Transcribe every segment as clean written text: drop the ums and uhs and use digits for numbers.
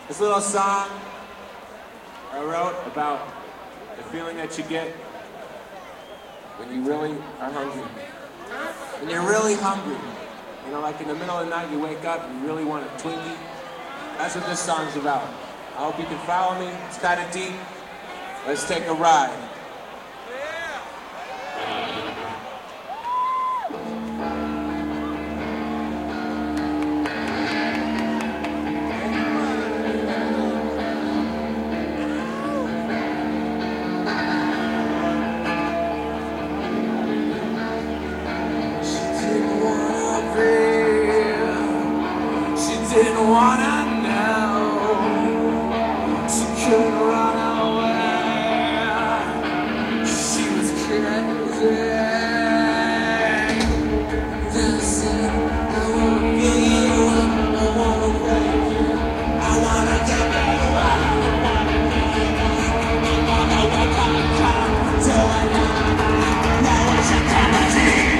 This little song I wrote about the feeling that you get when you really are hungry. When you're really hungry. You know, like in the middle of the night you wake up and you really want a Twinkie. That's what this song's about. I hope you can follow me. It's kind of deep. Let's take a ride. Didn't wanna know, she couldn't run away, she was crazy. This is, I wanna feel you, I wanna break you, I wanna get you out, I wanna wake up to another, now it's your penalty.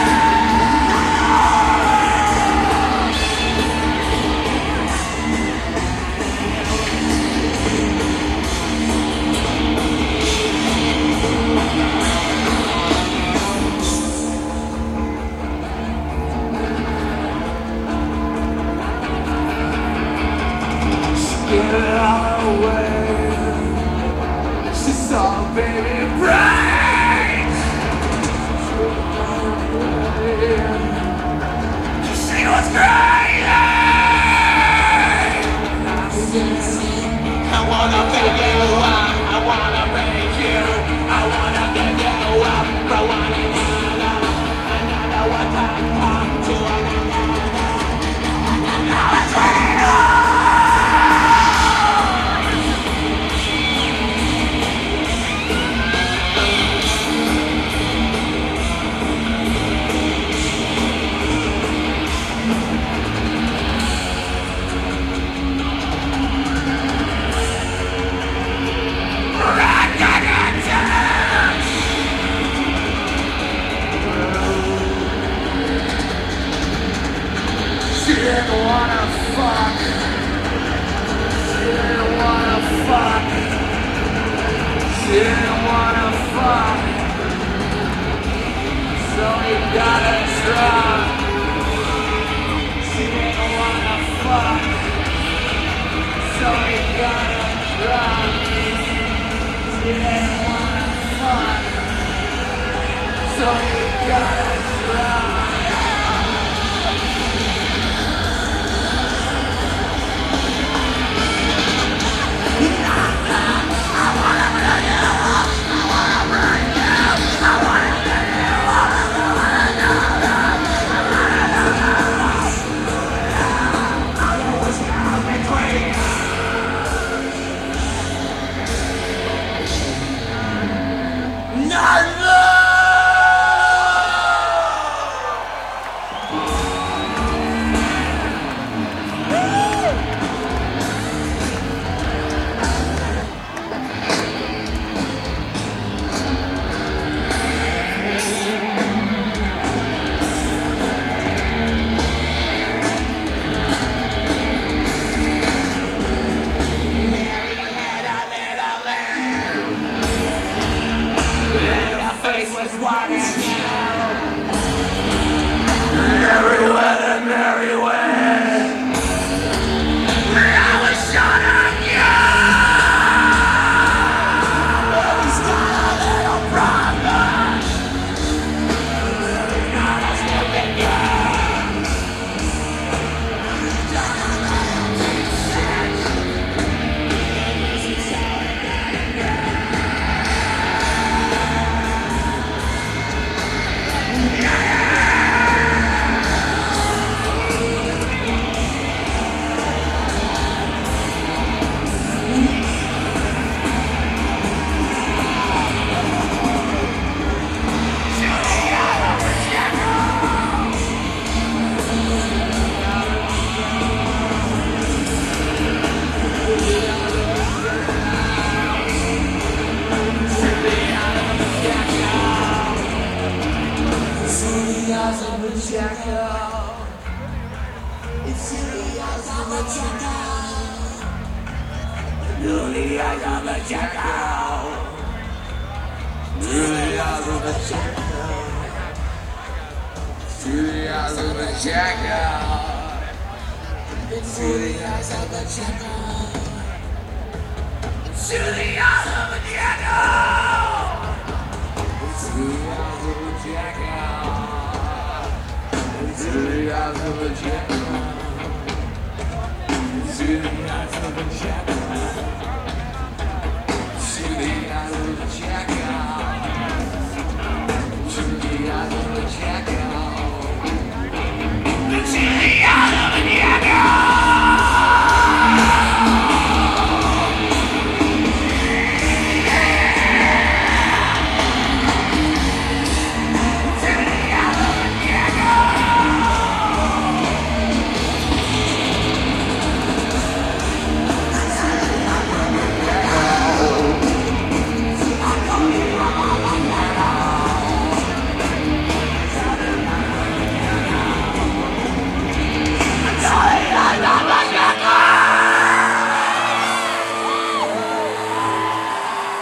Get it all away. She saw a baby break. She was crazy. I wanna pick you up. I wanna break you. I wanna pick you up. I wanna another one time to another. She didn't wanna fuck. She didn't wanna fuck. She didn't wanna fuck. So we gotta try. She didn't wanna fuck. So we gotta try. She didn't wanna fuck. So we gotta try. Everywhere and everywhere, I was shot at you. He's got a little problem. Not a stupid girl. Done a little research. This is how it It's in the eyes of a jackal. Through the eyes of a jackal. Through the eyes of a jackal. Through the eyes of a jackal. Through the eyes of a jackal. Through the eyes of a jackal. Through the eyes of a jackal. Through the eyes of a jackal. Through the eyes of a jackal.